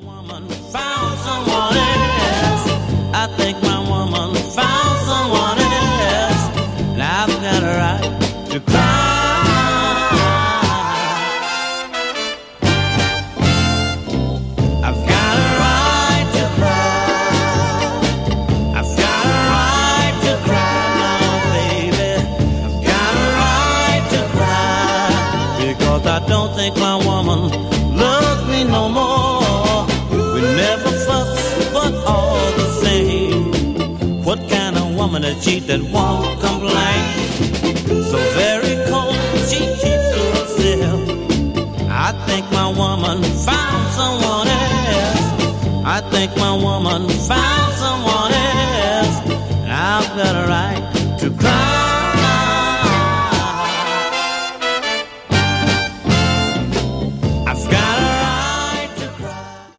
Woman found someone else. I think my woman found someone else, and I've got a right to cry. I've got a right to cry. I've got a right to cry now, baby. I've got a right to cry because I don't think my woman loves me no more. We never fuss, but all the same. What kind of woman is she that won't complain? So very cold, she keeps to herself. I think my woman found someone else. I think my woman found someone else. And I've got a right to cry.